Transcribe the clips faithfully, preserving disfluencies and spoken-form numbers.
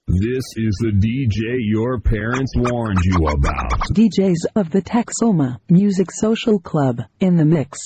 This is the D J your parents warned you about. D Js of the Texoma Music Social Club in the mix.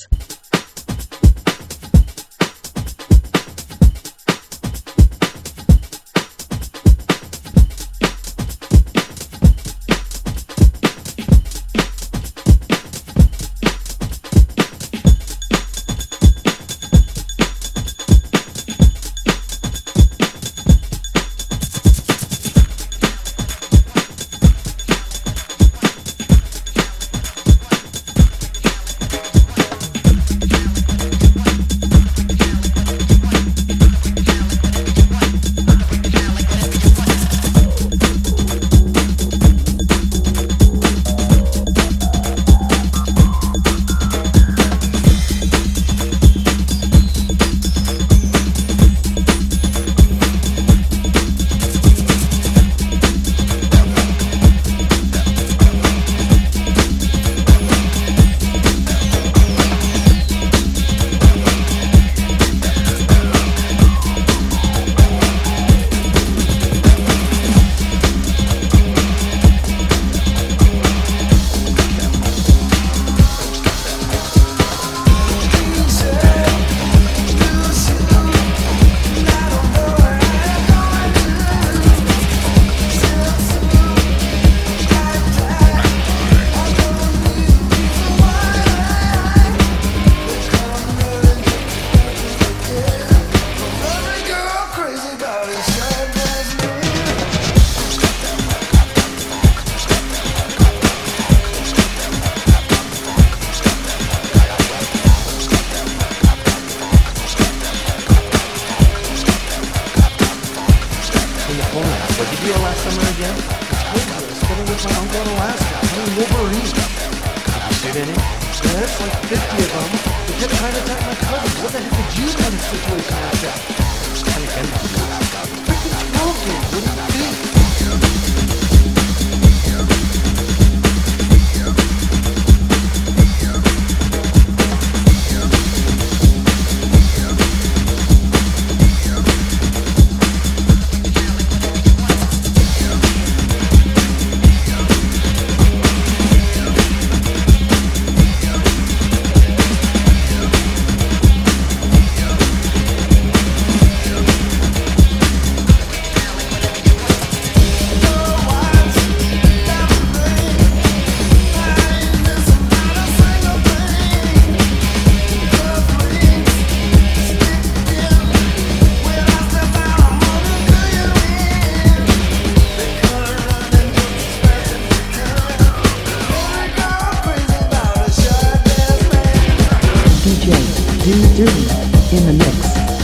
In the mix.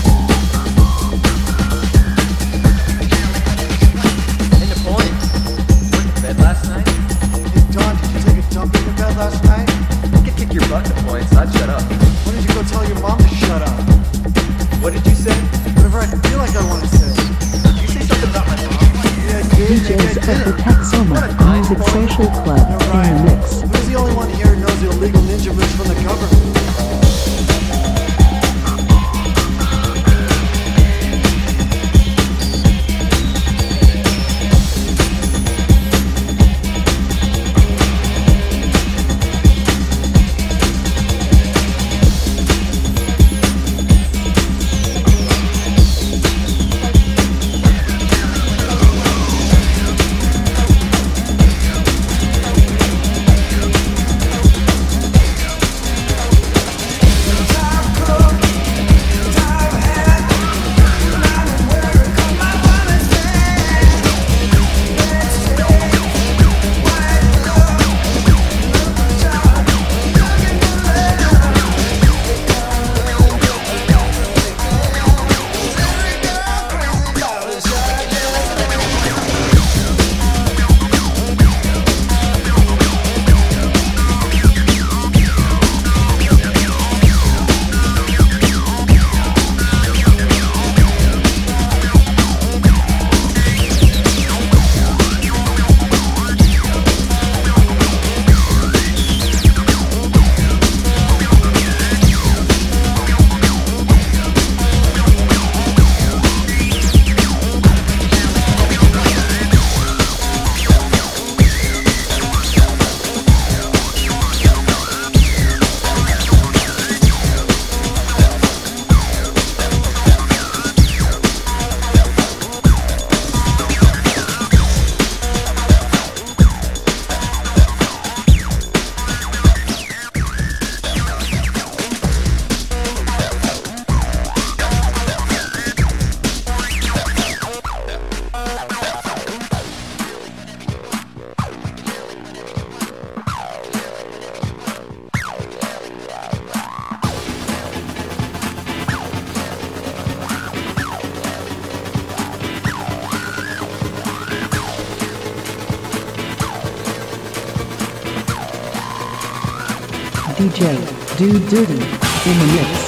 In the point. Went to bed last night? Hey, Don, did you take a dump in your bed last night? You could kick your butt to points, I'd shut up. Why did you go tell your mom to shut up? What did you say? Whatever I feel like I want to say. Did you say something about my mom? Yeah, I did. D Js of the Texoma Music Social Club in the mix. Who's the only one here who knows the illegal ninja moves from the government? D J Dude Dirty in the mix.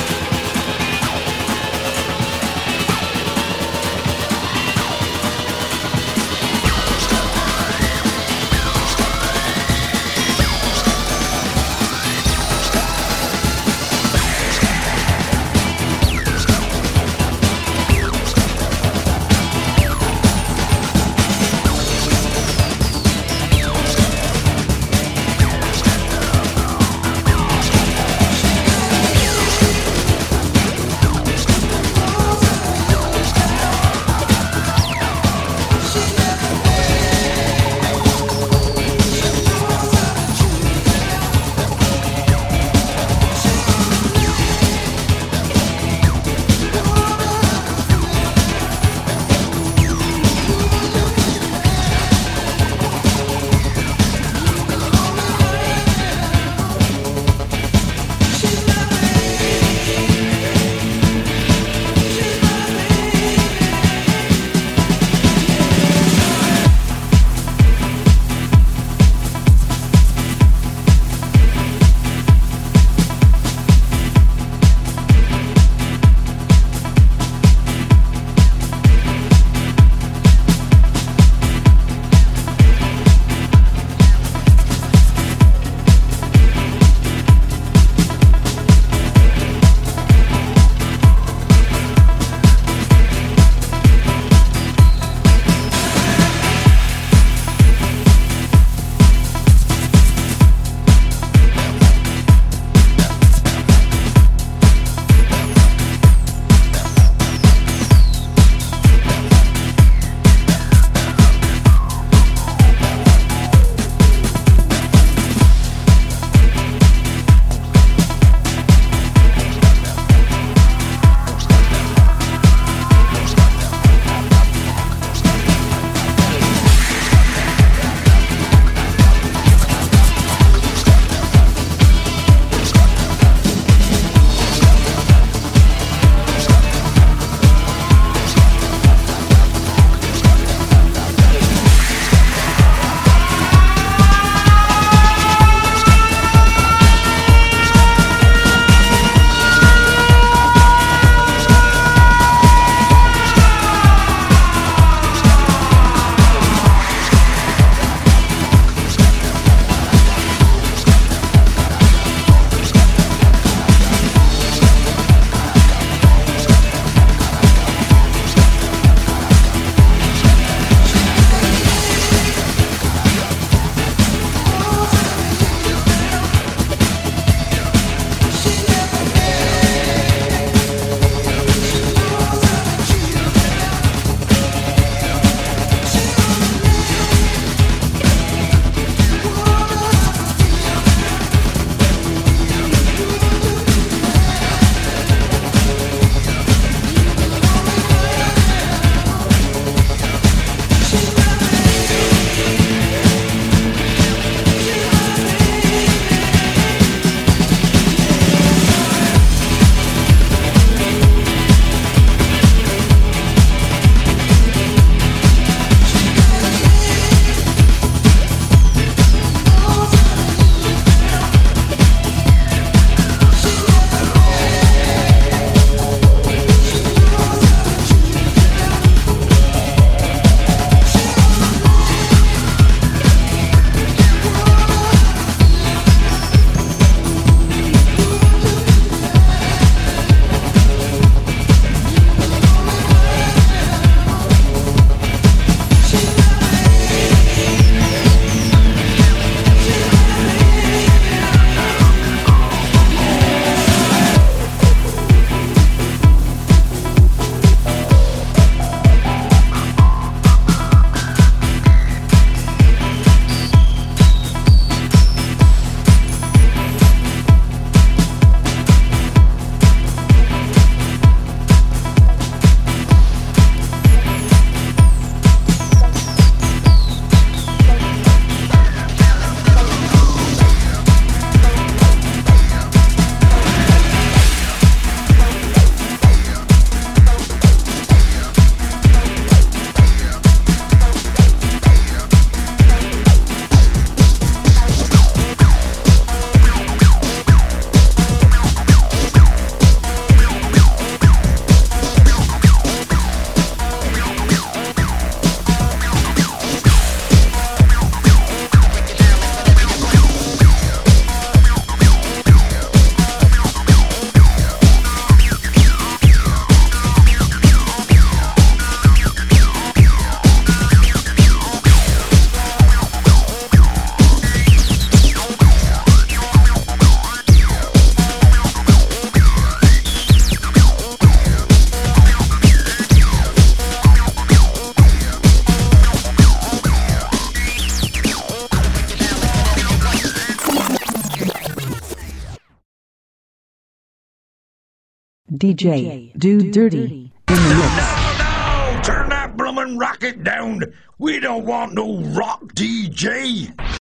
D J Do Dirty in the mix. No, no! Turn that bloomin' rocket down! We don't want no rock D J!